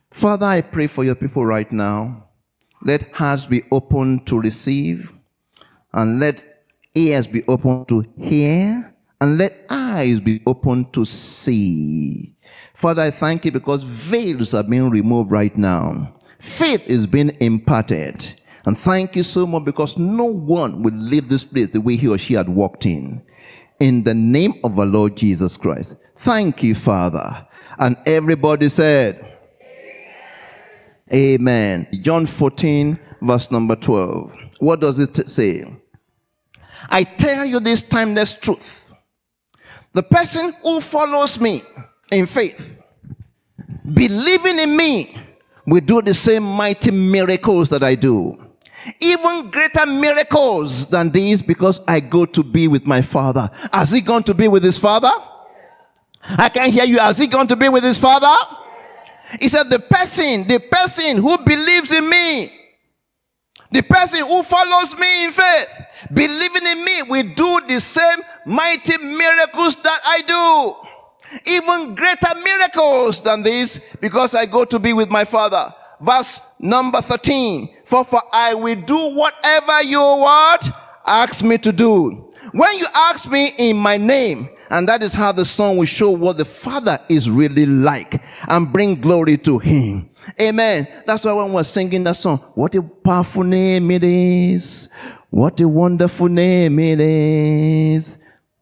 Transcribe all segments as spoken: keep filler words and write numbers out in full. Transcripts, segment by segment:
Father, I pray for your people right now. Let hearts be open to receive, and let ears be open to hear, and let eyes be open to see. Father, I thank you because veils are being removed right now. Faith is being imparted. And thank you so much because no one will leave this place the way he or she had walked in. In the name of our Lord Jesus Christ. Thank you, Father. And everybody said, Amen. Amen. John fourteen, verse number twelve. What does it say? I tell you this timeless truth. The person who follows me in faith, believing in me, will do the same mighty miracles that I do. Even greater miracles than these, because I go to be with my Father. Has he gone to be with his Father? I can't hear you. Has he gone to be with his Father? He said the person, the person who believes in me, the person who follows me in faith, believing in me, will do the same mighty miracles that I do. Even greater miracles than this, because I go to be with my Father. Verse number thirteen. For, for I will do whatever you what? Ask me to do. When you ask me in my name, and that is how the Son will show what the Father is really like and bring glory to him. Amen. That's why when we're singing that song, what a powerful name it is. What a wonderful name it is.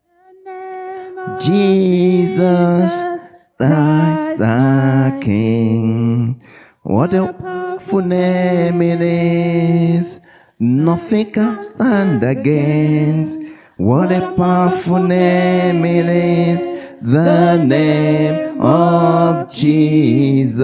Jesus, thy, thy King. What a powerful name it is. Nothing can stand against. What a powerful name it is. The name of Jesus.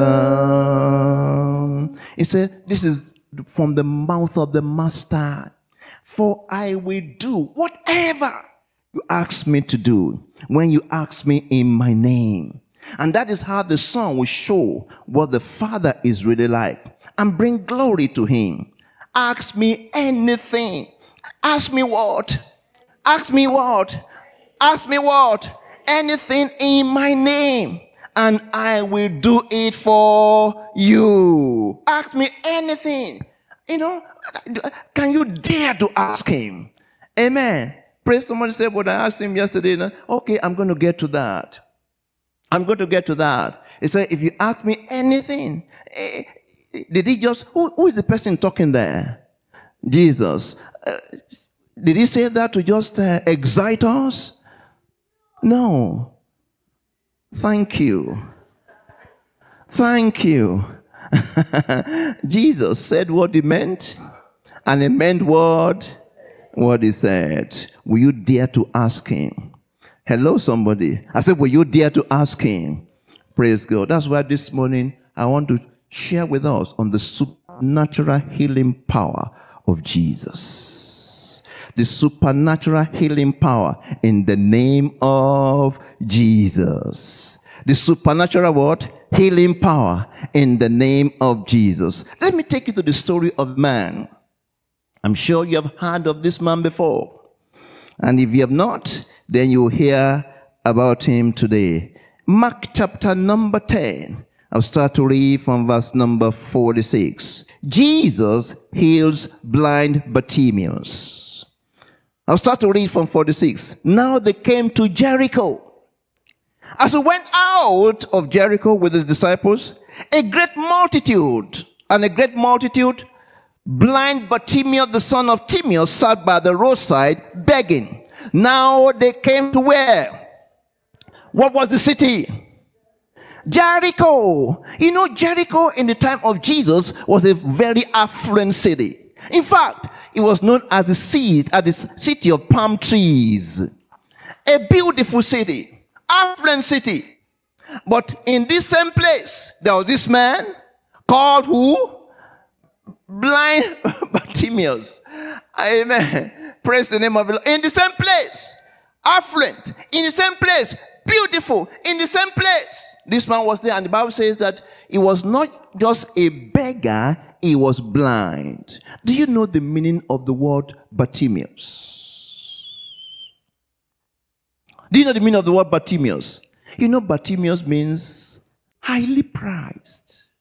He said, this is from the mouth of the Master. For I will do whatever you ask me to do when you ask me in my name. And that is how the Son will show what the Father is really like and bring glory to him. Ask me anything. Ask me what? Ask me what? Ask me what? Anything in my name, and I will do it for you. Ask me anything. You know, can you dare to ask him? Amen. Praise somebody said, but I asked him yesterday. Okay, I'm going to get to that. I'm going to get to that. He said, if you ask me anything, eh, did he just, who, who is the person talking there? Jesus. Uh, did he say that to just uh, excite us? No. Thank you. Thank you. Jesus said what he meant, and he meant what? What he said. Will you dare to ask him? Hello, somebody. I said, will you dare to ask him? Praise God. That's why this morning I want to share with us on the supernatural healing power of Jesus. The supernatural healing power in the name of Jesus. The supernatural what? Healing power in the name of Jesus. Let me take you to the story of man. I'm sure you have heard of this man before. And if you have not, then you will hear about him today. Mark chapter number ten. I'll start to read from verse number forty-six. Jesus heals blind Bartimaeus. I'll start to read from forty-six. Now they came to Jericho. As he went out of Jericho with his disciples, a great multitude, and a great multitude, blind Bartimaeus, the son of Timaeus, sat by the roadside begging. Now they came to where? What was the city? Jericho. You know, Jericho in the time of Jesus was a very affluent city. In fact, it was known as the seat, as the city of palm trees. A beautiful city, affluent city. But in this same place, there was this man called who? Blind Bartimaeus. Amen. Praise the name of the Lord. In the same place, affluent. In the same place, beautiful. In the same place. This man was there, and the Bible says that he was not just a beggar, he was blind. Do you know the meaning of the word Bartimaeus? Do you know the meaning of the word Bartimaeus? You know Bartimaeus means highly prized.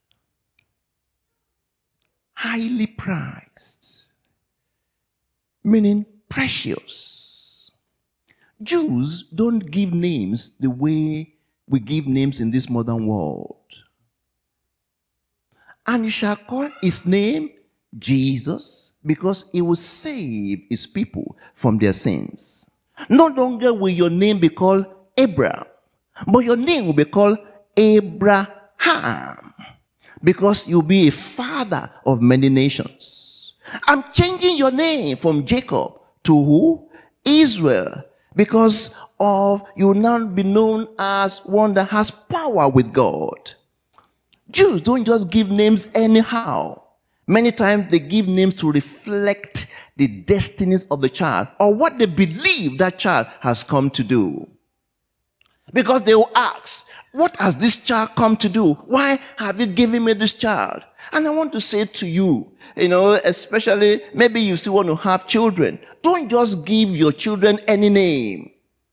highly prized, meaning precious. Jews don't give names the way we give names in this modern world. And you shall call his name Jesus, because he will save his people from their sins. No longer will your name be called Abraham, but your name will be called Abraham, because you'll be a father of many nations. I'm changing your name from Jacob to who? Israel, because of you will now be known as one that has power with God. Jews don't just give names anyhow. Many times they give names to reflect the destinies of the child or what they believe that child has come to do. Because they will ask, what has this child come to do? Why have you given me this child? And I want to say to you, you know, especially maybe you still want to have children, don't just give your children any name.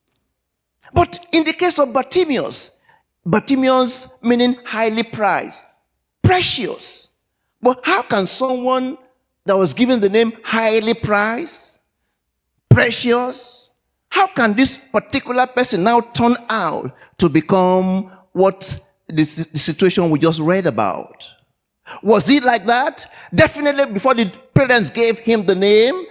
But in the case of Bartimaeus, Bartimaeus meaning highly prized, precious. But how can someone that was given the name highly prized, precious, how can this particular person now turn out to become what the situation we just read about? Was it like that? Definitely before the parents gave him the name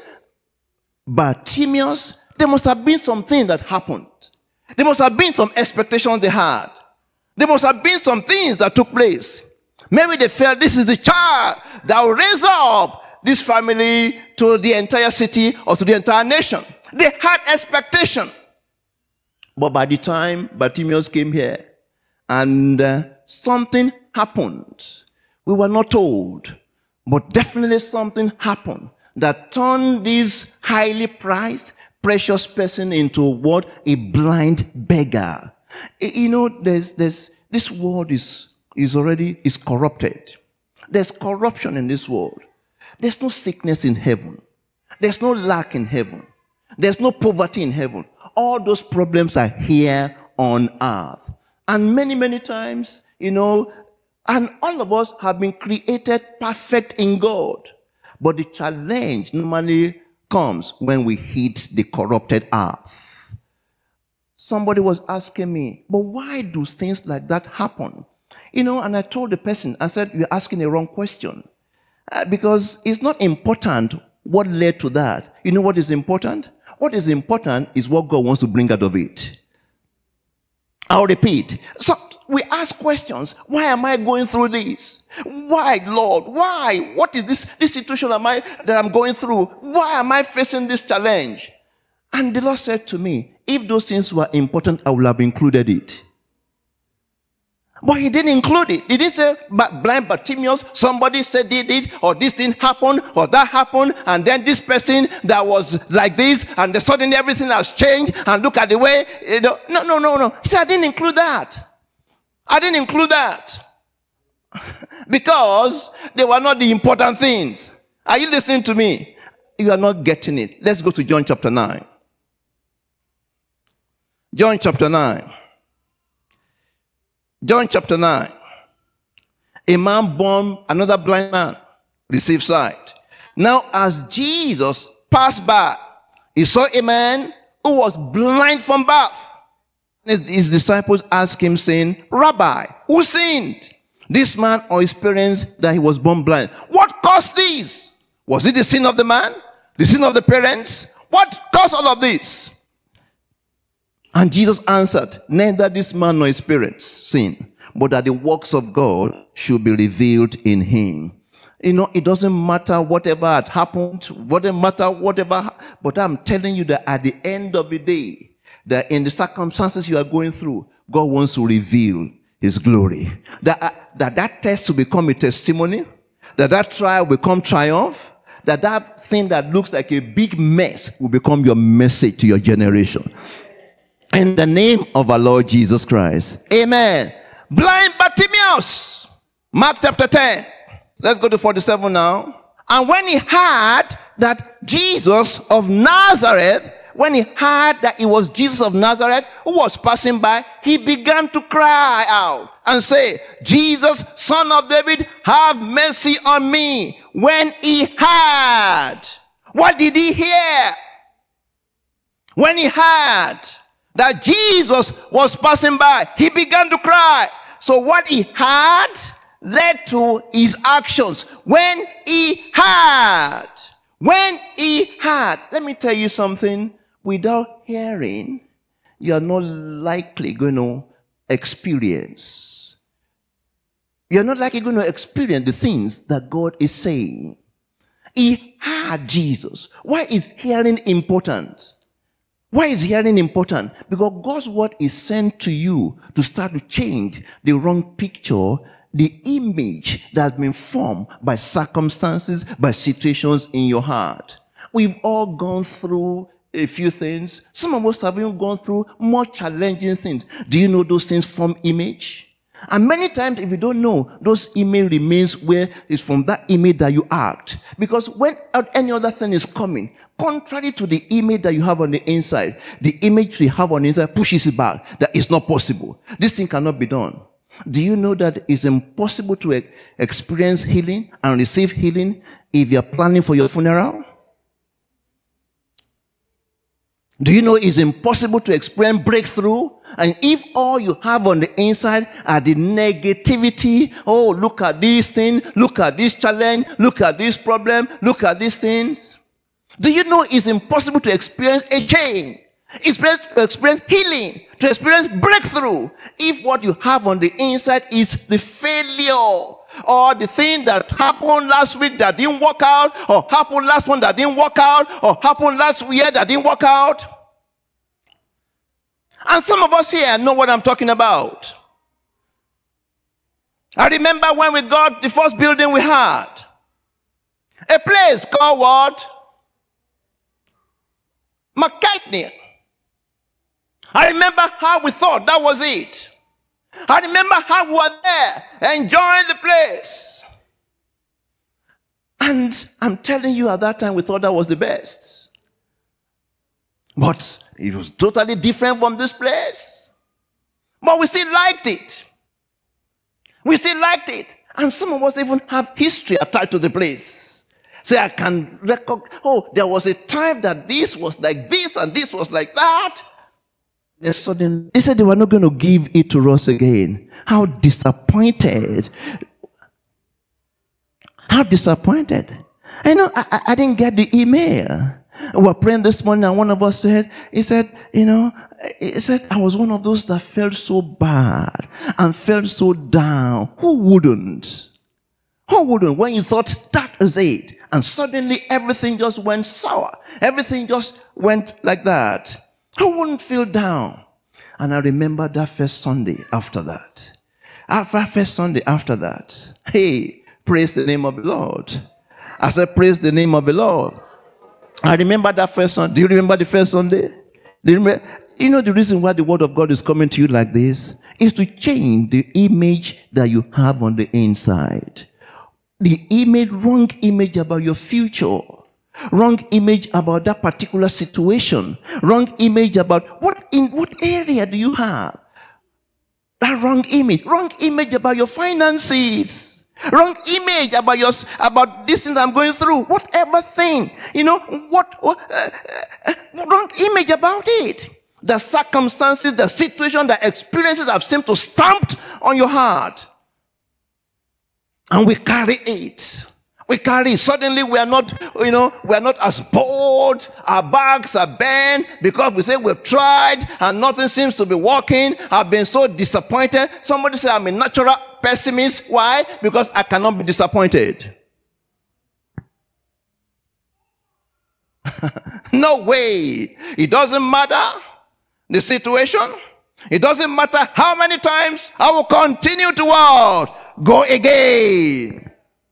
Bartimaeus, there must have been something that happened. There must have been some expectations they had. There must have been some things that took place. Maybe they felt this is the child that will raise up this family to the entire city or to the entire nation. They had expectation. But by the time Bartimaeus came here and uh, something happened, we were not told, but definitely something happened that turned this highly prized, precious person into what? A blind beggar. You know, there's, there's, this world is, is already is corrupted. There's corruption in this world. There's no sickness in heaven. There's no lack in heaven. There's no poverty in heaven. All those problems are here on earth. And many, many times, you know, and all of us have been created perfect in God. But the challenge normally comes when we hit the corrupted earth. Somebody was asking me, but why do things like that happen? You know, and I told the person, I said, you're asking the wrong question. Uh, because it's not important what led to that. You know what is important? What is important is what God wants to bring out of it. I'll repeat. So we ask questions. Why am I going through this? Why, Lord? Why? What is this, this situation am I, that I'm going through? Why am I facing this challenge? And the Lord said to me, if those things were important, I would have included it. But he didn't include it. He didn't say, but blind Bartimaeus, somebody said did it, or this thing happened, or that happened, and then this person that was like this, and then suddenly everything has changed, and look at the way, you know, no, no, no, no. He said, I didn't include that. I didn't include that. Because they were not the important things. Are you listening to me? You are not getting it. Let's go to John chapter nine. John chapter nine. John chapter nine. A man born, another blind man, received sight. Now as Jesus passed by, he saw a man who was blind from birth. His, his disciples asked him, saying, Rabbi, who sinned, this man or his parents, that he was born blind? What caused this? Was it the sin of the man? The sin of the parents? What caused all of this? And Jesus answered, neither this man nor his parents sin, but that the works of God should be revealed in him. You know, it doesn't matter whatever had happened, whatever matter whatever, but I'm telling you that at the end of the day, that in the circumstances you are going through, God wants to reveal his glory. That, uh, that that test will become a testimony, that that trial will become triumph, that that thing that looks like a big mess will become your message to your generation. In the name of our Lord Jesus Christ. Amen. Blind Bartimaeus. Mark chapter ten. Let's go to forty-seven now. And when he heard that Jesus of Nazareth when he heard that it was Jesus of Nazareth who was passing by, he began to cry out and say, Jesus, Son of David, have mercy on me. When he heard, what did he hear? When he heard that Jesus was passing by, he began to cry. So what he heard led to his actions. When he heard, when he heard, let me tell you something, without hearing, you are not likely going to experience. You're not likely going to experience the things that God is saying. He heard Jesus. Why is hearing important? Why is hearing important? Because God's word is sent to you to start to change the wrong picture, the image that has been formed by circumstances, by situations in your heart. We've all gone through a few things. Some of us have even gone through more challenging things. Do you know those things form image? And many times, if you don't know, those image remains where it's from that image that you act. Because when any other thing is coming, contrary to the image that you have on the inside, the image you have on the inside pushes it back. That is not possible. This thing cannot be done. Do you know that it's impossible to e- experience healing and receive healing if you're planning for your funeral? Do you know it's impossible to experience breakthrough? And if all you have on the inside are the negativity, oh, look at this thing, look at this challenge, look at this problem, look at these things. Do you know it's impossible to experience a change? It's to experience healing, to experience breakthrough, if what you have on the inside is the failure, or the thing that happened last week that didn't work out, or happened last one that didn't work out, or happened last year that didn't work out. And some of us here know what I'm talking about. I remember when we got the first building we had, a place called what? McKechnie. I remember how we thought that was it. I remember how we were there enjoying the place. And I'm telling you, at that time we thought that was the best. But it was totally different from this place. But we still liked it. We still liked it. And some of us even have history attached to the place. Say, I can record, oh, there was a time that this was like this and this was like that. And suddenly, they said they were not going to give it to us again. How disappointed. How disappointed. I know, I, I didn't get the email. We were praying this morning and one of us said, he said, you know, he said, I was one of those that felt so bad and felt so down. Who wouldn't? Who wouldn't when you thought that is it? And suddenly everything just went sour. Everything just went like that. Who wouldn't feel down? And I remember that first Sunday after that. After first Sunday after that. Hey, praise the name of the Lord. I said, praise the name of the Lord. I remember that first Sunday. Do you remember the first Sunday? Do you remember? You know the reason why the word of God is coming to you like this is to change the image that you have on the inside. The image, wrong image about your future. Wrong image about that particular situation. Wrong image about what in what area do you have? That wrong image. Wrong image about your finances. Wrong image about your about this thing that I'm going through. Whatever thing, you know, what uh, uh, wrong image about it. The circumstances, the situation, the experiences have seemed to stamp on your heart, and we carry it. We carry. Suddenly, we are not, you know, we are not as bold. Our backs are bent because we say we've tried and nothing seems to be working. I've been so disappointed. Somebody say I'm a natural pessimist. Why? Because I cannot be disappointed. No way. It doesn't matter the situation. It doesn't matter how many times I will continue to what? Go again.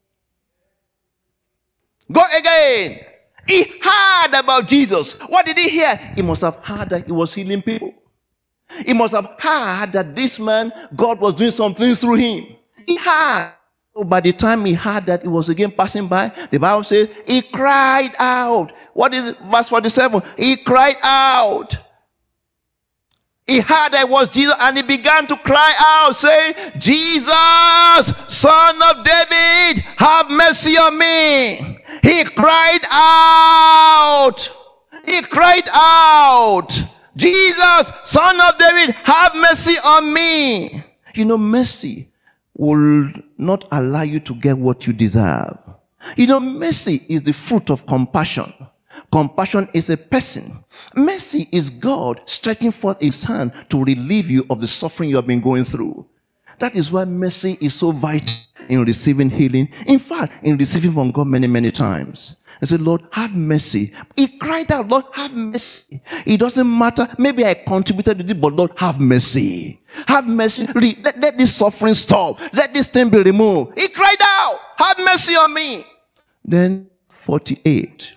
Go again. He heard about Jesus. What did he hear? He must have heard that he was healing people. He must have heard that this man, God was doing some things through him. He heard. So by the time he heard that, he was again passing by. The Bible says he cried out. What is it? Verse forty-seven? He cried out. He heard that it was Jesus, and he began to cry out, saying, Jesus, Son of David, have mercy on me. He cried out. He cried out, Jesus, Son of David, have mercy on me. You know, mercy will not allow you to get what you deserve. You know, mercy is the fruit of compassion. Compassion is a person. Mercy is God stretching forth his hand to relieve you of the suffering you have been going through. That is why mercy is so vital in receiving healing. In fact, in receiving from God many, many times. I said, Lord, have mercy. He cried out, Lord, have mercy. It doesn't matter. Maybe I contributed to it, but Lord, have mercy. Have mercy. Let, let this suffering stop. Let this thing be removed. He cried out, have mercy on me. Then forty-eight.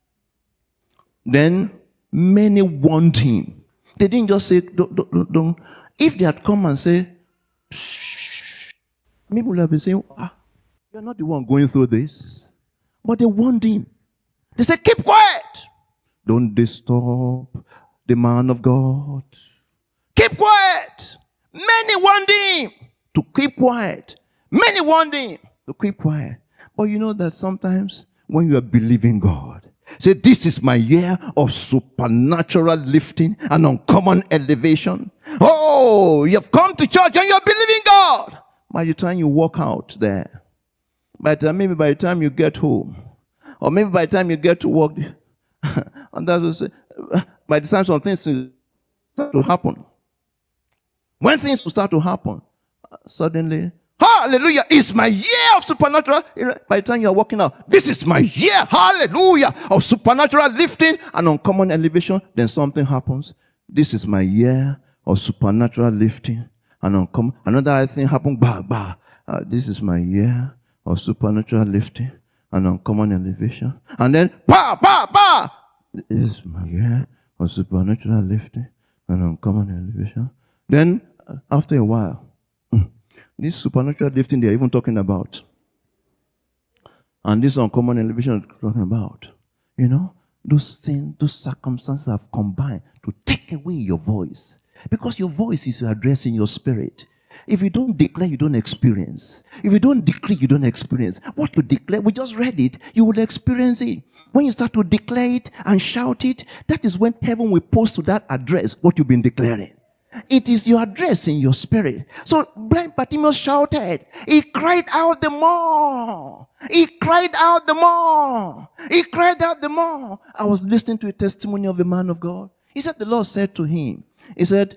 Then many warned him. They didn't just say, don't, don't, don't. If they had come and said, maybe would have been saying, ah, you're not the one going through this. But they warned him. They said, keep quiet. Don't disturb the man of God. Keep quiet. Many warned him to keep quiet. Many warned him to keep quiet. But you know that sometimes when you are believing God, say, this is my year of supernatural lifting and uncommon elevation. Oh, you have come to church and you're believing God. By the time you walk out there, by the time, maybe by the time you get home, or maybe by the time you get to work, and that will say, by the time some things start to happen, when things will start to happen, suddenly, hallelujah, it's my year of supernatural. By the time you are walking out, this is my year, hallelujah, of supernatural lifting and uncommon elevation. Then something happens. This is my year of supernatural lifting and uncommon. Another thing happened. Bah, bah. Uh, this is my year of supernatural lifting and uncommon elevation. And then, bah, bah, bah. This is my year of supernatural lifting and uncommon elevation. Then, uh, after a while, this supernatural lifting they're even talking about, and this uncommon elevation they're talking about, you know, those things, those circumstances have combined to take away your voice. Because your voice is addressing your spirit. If you don't declare, you don't experience. If you don't decree, you don't experience. What you declare, we just read it, you will experience it. When you start to declare it and shout it, that is when heaven will post to that address what you've been declaring. It is your address in your spirit. So blind Bartimaeus shouted. He cried out the more. He cried out the more. He cried out the more. I was listening to a testimony of a man of God. He said the Lord said to him, he said,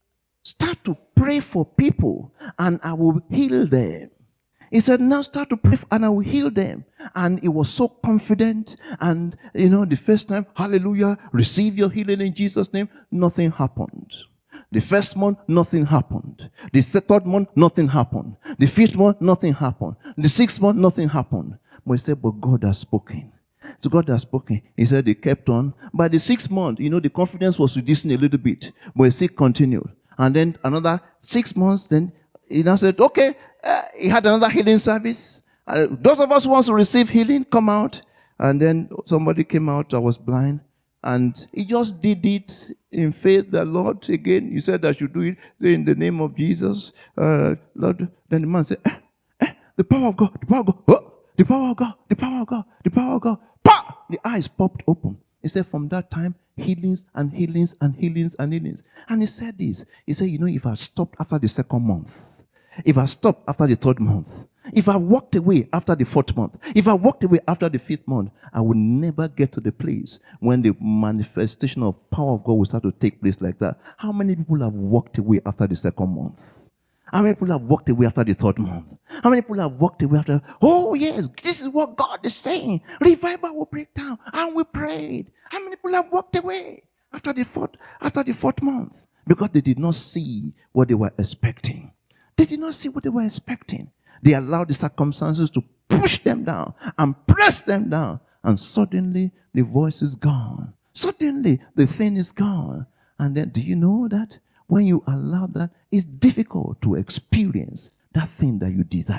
start to pray for people and I will heal them. He said, now start to pray for, and I will heal them. And he was so confident. And, you know, the first time, hallelujah, receive your healing in Jesus' name. Nothing happened. The first month, nothing happened. The third month, nothing happened. The fifth month, nothing happened. The sixth month, nothing happened. But he said, but God has spoken. So God has spoken. He said he kept on. By the sixth month, you know, the confidence was reducing a little bit. But he still continued. And then another six months, then he now said, okay, uh, he had another healing service. Uh, those of us who want to receive healing, come out. And then somebody came out that was blind. And he just did it in faith. The Lord, again, you said I should do it in the name of Jesus. Uh, Lord, then the man said, eh, eh, the power of God, the power of God, oh, the power of God, the power of God, the power of God. Pah! The eyes popped open. He said, from that time, healings and healings and healings and healings. And he said this. He said, you know, if I stopped after the second month, if I stopped after the third month, if I walked away after the fourth month, if I walked away after the fifth month, I would never get to the place when the manifestation of power of God will start to take place like that. How many people have walked away after the second month? How many people have walked away after the third month? How many people have walked away after, oh yes, this is what God is saying. Revival will break down. And we prayed. How many people have walked away after the fourth, after the fourth month? Because they did not see what they were expecting. They did not see what they were expecting. They allowed the circumstances to push them down and press them down. And suddenly, the voice is gone. Suddenly, the thing is gone. And then, do you know that when you allow that, it's difficult to experience that thing that you desire.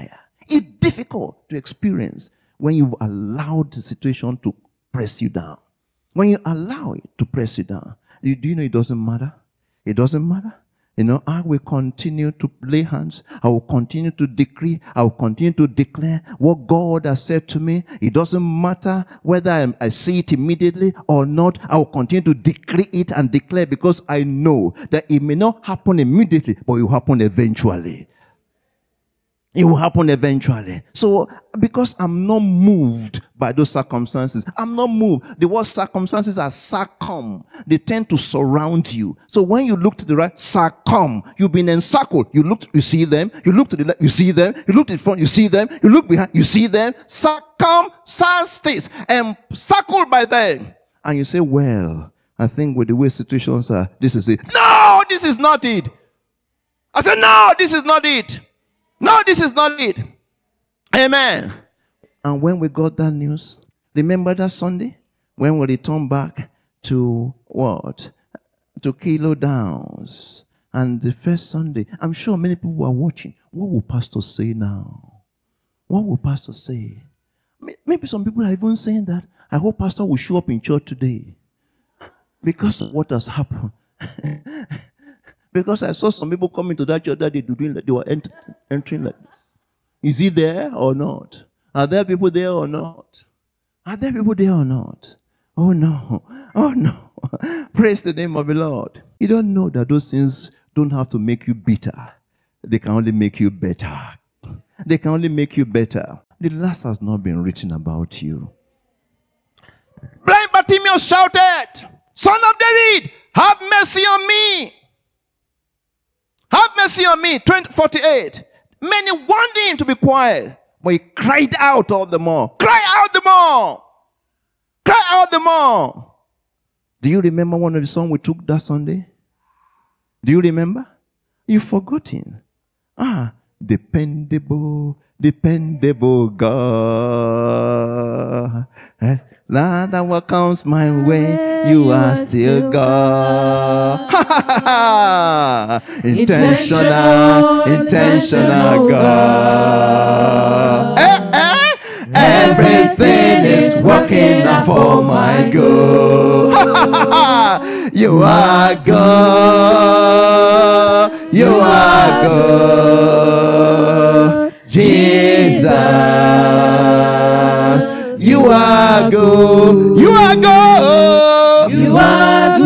It's difficult to experience when you've allowed the situation to press you down. When you allow it to press you down, do you know it doesn't matter? It doesn't matter. You know, I will continue to lay hands. I will continue to decree. I will continue to declare what God has said to me. It doesn't matter whether I, I see it immediately or not. I will continue to decree it and declare, because I know that it may not happen immediately, but it will happen eventually. It will happen eventually. So, because I'm not moved by those circumstances, I'm not moved. The word circumstances are circum. They tend to surround you. So when you look to the right, circum, you've been encircled. You look, you see them. You look to the left, you see them. You look to the front, you see them. You look behind, you see them. Circumstances, encircled by them. And you say, well, I think with the way situations are, this is it. No, this is not it. I said, no, this is not it. No, this is not it. Amen. And when we got that news, remember that Sunday? When we returned back to what? To Kilo Downs. And the first Sunday, I'm sure many people were watching. What will Pastor say now? What will Pastor say? Maybe some people are even saying that, I hope Pastor will show up in church today, because of what has happened. Because I saw some people coming to that church that they, doing, they were ent entering like this. Is he there or not? Are there people there or not? Are there people there or not? Oh no. Oh no. Praise the name of the Lord. You don't know that those things don't have to make you bitter. They can only make you better. They can only make you better. The last has not been written about you. Blind Bartimaeus shouted, Son of David, have mercy on me. Have mercy on me. forty-eight. Many wanted him to be quiet, but he cried out all the more. Cry out the more. Cry out the more. Do you remember one of the songs we took that Sunday? Do you remember? You've forgotten. Ah, dependable, dependable God. Not that what comes my way, you are still God. Intentional, intentional God. Eh, eh? Everything is working out for my good. You are God. You are God. Jesus. You are good. You are good. You are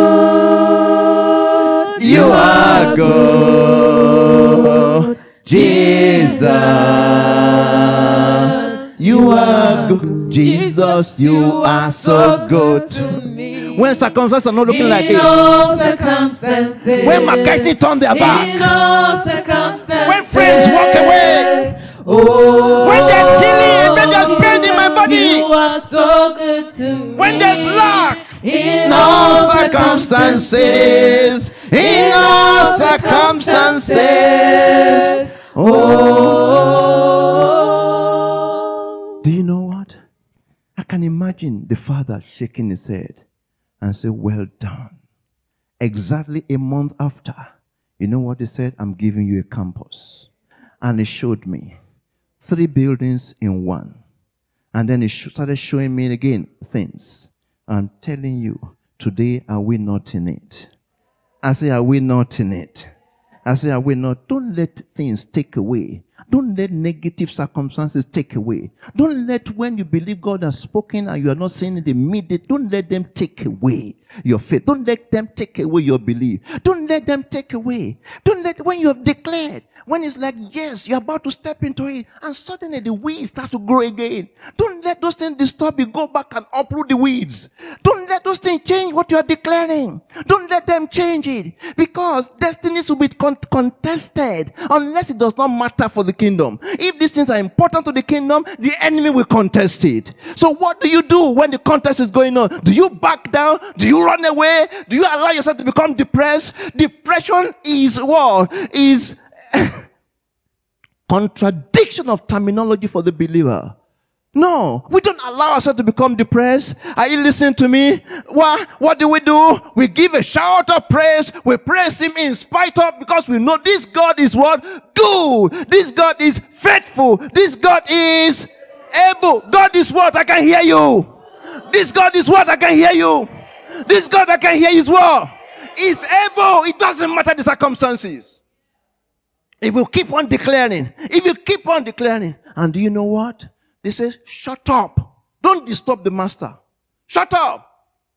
good. You are good. Jesus. You are good. Jesus, you are so good to me. When circumstances are not looking in like this. all circumstances. When McCartney turned their back. In all circumstances. When friends walk away. Oh, when there's healing, when there's pain in my body. You are so good to me. When there's lack. In all circumstances. In all circumstances. Oh. Do you know what? I can imagine the father shaking his head and say, well done. Exactly a month after, you know what he said? I'm giving you a campus. And he showed me three buildings in one. And then he sh started showing me again things. I'm telling you, today are we not in it? I say, are we not in it? I say, are we not? Don't let things take away. Don't let negative circumstances take away. Don't let when you believe God has spoken and you are not saying it immediately, don't let them take away your faith. Don't let them take away your belief. Don't let them take away. Don't let, when you have declared, when it's like, yes, you're about to step into it, and suddenly the weeds start to grow again. Don't let those things disturb you. Go back and uproot the weeds. Don't let those things change what you are declaring. Don't let them change it. Because destinies will be con contested unless it does not matter for the kingdom. If these things are important to the kingdom, the enemy will contest it. So what do you do when the contest is going on? Do you back down? Do you run away? Do you allow yourself to become depressed? Depression is what? Is contradiction of terminology for the believer. No, we don't allow ourselves to become depressed? Are you listening to me? What, what do we do? We give a shout of praise. We praise him in spite of, because we know this God is what? Good. This God is faithful. This God is able. God is what? I can hear you. This God is what? I can hear you. This God I can hear is what? Is able. It doesn't matter the circumstances. If you keep on declaring, if you keep on declaring, and do you know what? They say, shut up. Don't disturb the master. Shut up.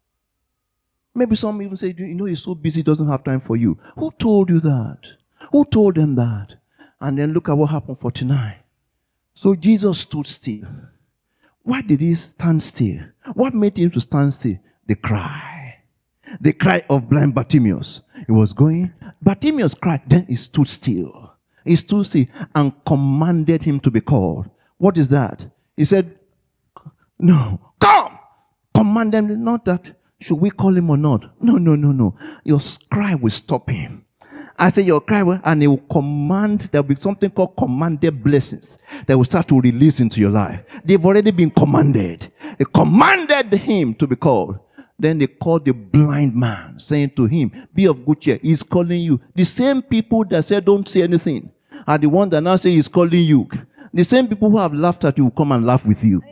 Maybe some even say, you know, he's so busy, he doesn't have time for you. Who told you that? Who told them that? And then look at what happened forty-nine. So Jesus stood still. Why did he stand still? What made him to stand still? The cry. The cry of blind Bartimaeus. He was going. Bartimaeus cried. Then he stood still. He stood still and commanded him to be called. What is that? He said, no, come. Command them. Not that, should we call him or not? No, no, no, no. Your cry will stop him. I say your cry will, and he will command. There will be something called commanded blessings that will start to release into your life. They've already been commanded. They commanded him to be called. Then they called the blind man, saying to him, be of good cheer. He's calling you. The same people that said don't say anything are the ones that now say he's calling you. The same people who have laughed at you will come and laugh with you.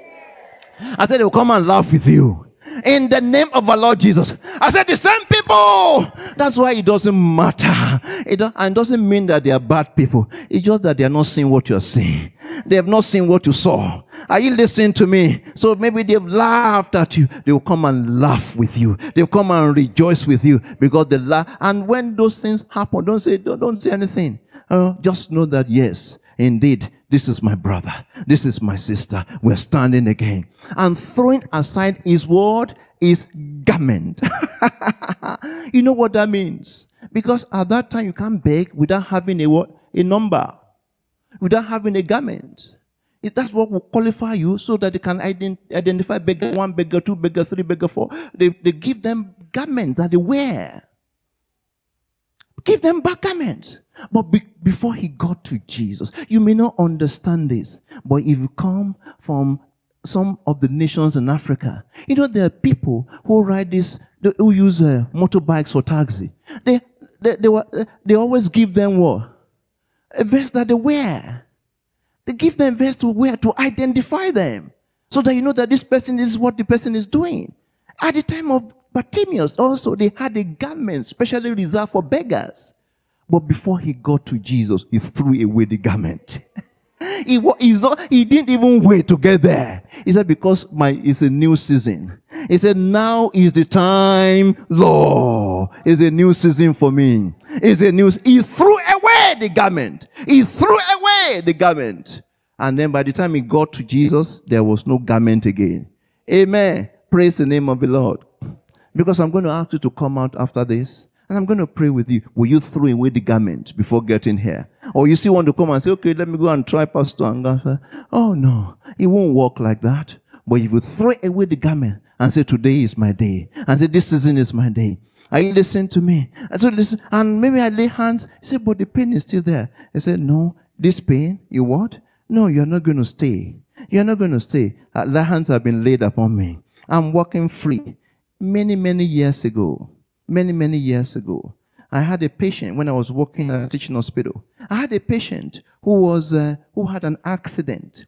I said they will come and laugh with you. In the name of our Lord Jesus. I said the same people. That's why it doesn't matter. It, don't, and it doesn't mean that they are bad people. It's just that they are not seeing what you are seeing. They have not seen what you saw. Are you listening to me? So maybe they've laughed at you. They will come and laugh with you. They'll come and rejoice with you because they laugh. And when those things happen, don't say, don't, don't say anything. Uh, just know that yes, indeed, this is my brother. This is my sister. We're standing again. And throwing aside his word, his garment. You know what that means? Because at that time you can't beg without having a, a number. Without having a garment. It, that's what will qualify you so that they can ident identify beggar one, beggar two, beggar three, beggar four. They, they give them garments that they wear. Give them back garments. But be, before he got to Jesus, you may not understand this, but if you come from some of the nations in Africa, you know there are people who ride this, who use uh, motorbikes for taxi. They, they, they, were, they always give them what? A vest that they wear. They give them a vest to wear to identify them, so that you know that this person is what the person is doing. At the time of Bartimaeus also, they had a garment specially reserved for beggars. But before he got to Jesus, he threw away the garment. he, he's not, he didn't even wait to get there. He said, because my it's a new season. He said, now is the time, Lord. It's a new season for me. It's a new. He threw away the garment. He threw away the garment. And then by the time he got to Jesus, there was no garment again. Amen. Praise the name of the Lord. Because I'm going to ask you to come out after this. And I'm going to pray with you. Will you throw away the garment before getting here? Or you still want to come and say, okay, let me go and try Pastor Anga. Oh, no. It won't work like that. But if you throw away the garment and say, today is my day. And say, this season is my day. Are you listening to me? And so listen. And maybe I lay hands. He said, but the pain is still there. I said, no. This pain, you what? No, you're not going to stay. You're not going to stay. Uh, the hands have been laid upon me. I'm walking free. Many, many years ago. Many, many years ago, I had a patient when I was working at a teaching hospital. I had a patient who was uh, who had an accident.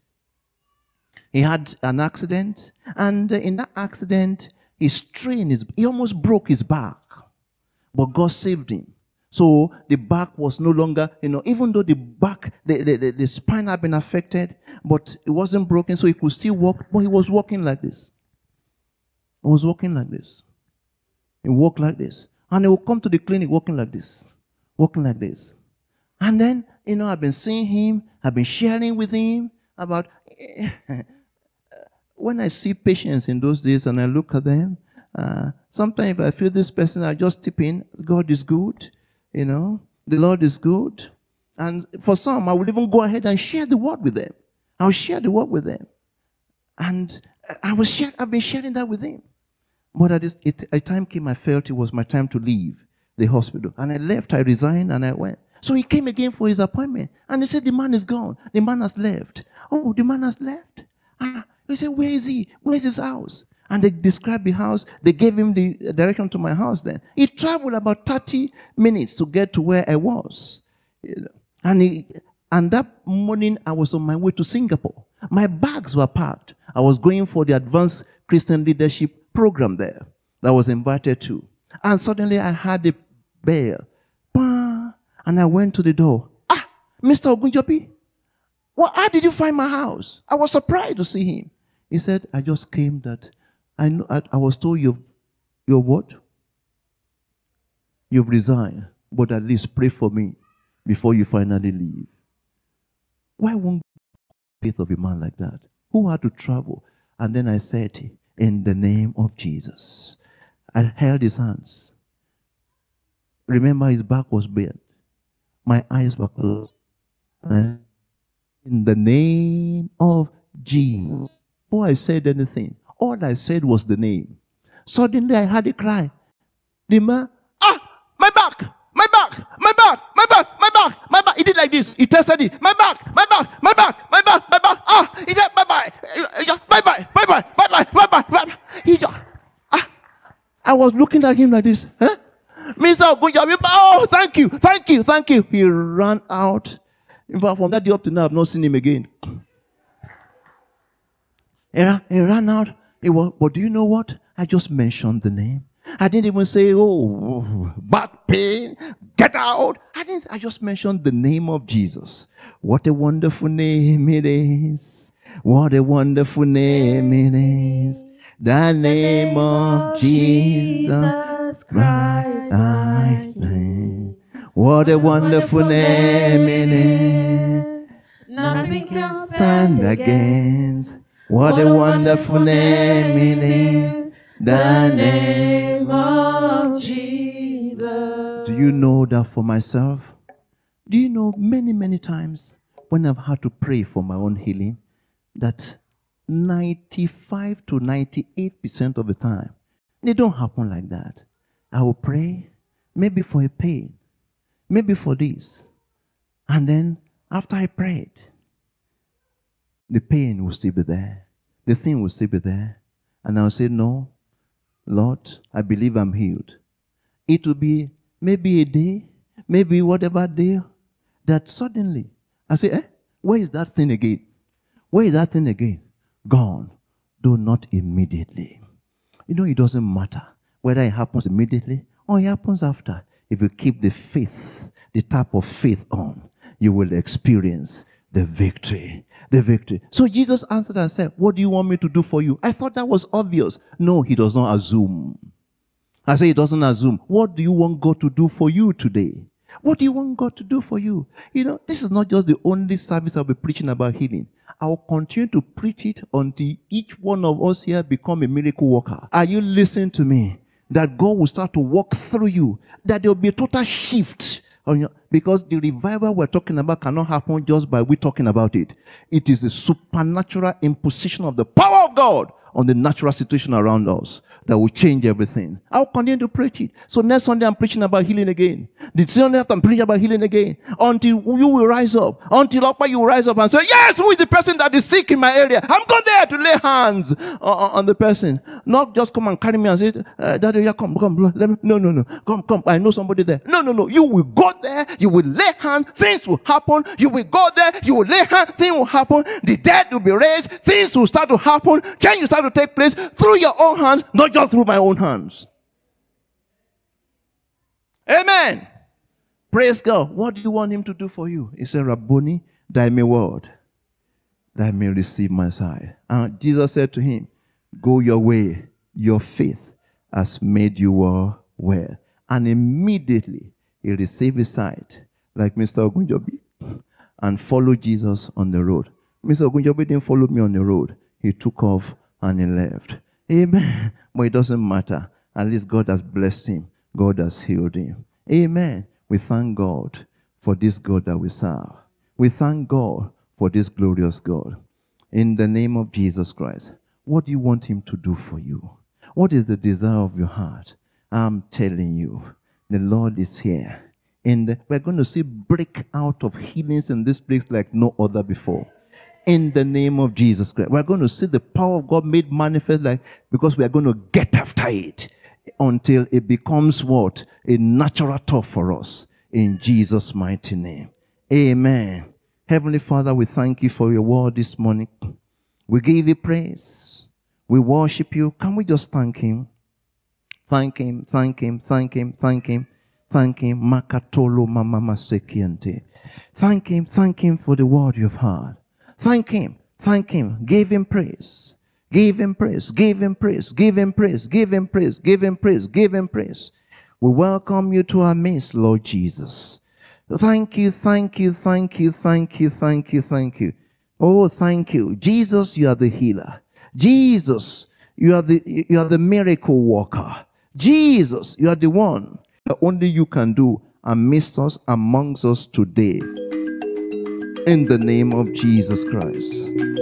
He had an accident, and uh, in that accident, he strained his, he almost broke his back, but God saved him. So the back was no longer, you know, even though the back, the, the, the, the spine had been affected, but it wasn't broken, so he could still walk, but he was walking like this. He was walking like this. He walked like this. And he will come to the clinic walking like this. Walking like this. And then, you know, I've been seeing him. I've been sharing with him about... when I see patients in those days and I look at them, uh, sometimes if I feel this person, I just tip in, God is good. You know, the Lord is good. And for some, I will even go ahead and share the word with them. I'll share the word with them. And I was share, I've been sharing that with him. But at this, it, a time came, I felt it was my time to leave the hospital. And I left, I resigned, and I went. So he came again for his appointment. And they said, the man is gone. The man has left. Oh, the man has left. Ah, He said, where is he? Where is his house? And they described the house. They gave him the direction to my house then. He traveled about thirty minutes to get to where I was. And, he, and that morning, I was on my way to Singapore. My bags were packed. I was going for the Advanced Christian Leadership program there that I was invited to. And suddenly, I heard the bell. Bah! And I went to the door. Ah, Mister Ogunjobi, well, how did you find my house? I was surprised to see him. He said, I just came that I know I, I was told you've you're what? You've resigned, but at least pray for me before you finally leave. Why won't the faith of a man like that? Who had to travel? And then I said, in the name of Jesus. I held his hands. Remember, his back was bent. My eyes were closed. And I said, in the name of Jesus. Before I said anything, all I said was the name. Suddenly I had a cry. The man, ah, my back, my back, my back, my back, my back, my back. He did like this. He tested it. My back, my back, my back, my back, my back. Ah, he said, bye bye, bye bye, bye bye, bye bye, bye bye, bye bye. He just, ah, I was looking at him like this. Huh? Mister Ogunjobi, oh, thank you, thank you, thank you. He ran out. In fact, from that day up to now, I've not seen him again. He ran, he ran out. He was, but do you know what? I just mentioned the name. I didn't even say, oh, back pain, get out. I didn't. I just mentioned the name of Jesus. What a wonderful name it is. What a wonderful name it is. The name of Jesus Christ, my name. What a wonderful name it is. Nothing can Stand against. What a wonderful name it is. The name of Jesus. Do you know that for myself? Do you know many, many times when I've had to pray for my own healing, that ninety-five to ninety-eight percent of the time, they don't happen like that. I will pray, maybe for a pain, maybe for this. And then after I prayed, the pain will still be there. The thing will still be there. And I'll say, no, Lord, I believe I'm healed. It will be maybe a day, maybe whatever day, that suddenly I say, eh, where is that thing again? Where is that thing again? Gone. Though not immediately. You know, it doesn't matter whether it happens immediately or it happens after. If you keep the faith, the type of faith on, you will experience the victory. The victory. So Jesus answered and said, what do you want me to do for you? I thought that was obvious. No, he does not assume. I say he doesn't assume. What do you want God to do for you today? What do you want God to do for you? You know, this is not just the only service I'll be preaching about healing. I will continue to preach it until each one of us here become a miracle worker. Are you listening to me? That God will start to walk through you. That there will be a total shift. Because the revival we're talking about cannot happen just by we talking about it. It is the supernatural imposition of the power of God on the natural situation around us that will change everything. I'll continue to preach it. So next Sunday I'm preaching about healing again. The Sunday after I'm preaching about healing again. Until you will rise up. Until upper you will rise up and say, yes, who is the person that is sick in my area? I'm going there to lay hands on, on the person. Not just come and carry me and say, uh, Daddy, yeah, come, come. Let me. No, no, no. Come, come. I know somebody there. No, no, no. You will go there. You will lay hands. Things will happen. You will go there. You will lay hands. Things will happen. The dead will be raised. Things will start to happen. Change will start to take place through your own hands, not just through my own hands. Amen. Praise God. What do you want him to do for you? He said, Rabboni, thy may word, that I may receive my sight. And Jesus said to him, go your way, your faith has made you well. And immediately he received his sight, like Mister Ogunjobi, and followed Jesus on the road. Mister Ogunjobi didn't follow me on the road. He took off and he left. Amen. But it doesn't matter. At least God has blessed him. God has healed him. Amen. We thank God for this God that we serve. We thank God for this glorious God. In the name of Jesus Christ, what do you want him to do for you? What is the desire of your heart? I'm telling you, the Lord is here. And we're going to see break out of healings in this place like no other before. In the name of Jesus Christ. We're going to see the power of God made manifest, like, because we are going to get after it until it becomes what? A natural thought for us. In Jesus' mighty name. Amen. Heavenly Father, we thank you for your word this morning. We give you praise. We worship you. Can we just thank him? Thank him, thank him, thank him, thank him, thank him. Makatolo mama sekiente. Thank him, thank him for the word you've heard. Thank him, thank him. Give him praise. Give him praise, give him praise, give him praise, give him praise, give him praise, give him praise. We welcome you to our midst, Lord Jesus. Thank you, thank you, thank you, thank you, thank you, thank you. Oh, thank you. Jesus, you are the healer. Jesus, you are the, you are the miracle worker. Jesus, you are the one that only you can do amidst us, amongst us today. In the name of Jesus Christ.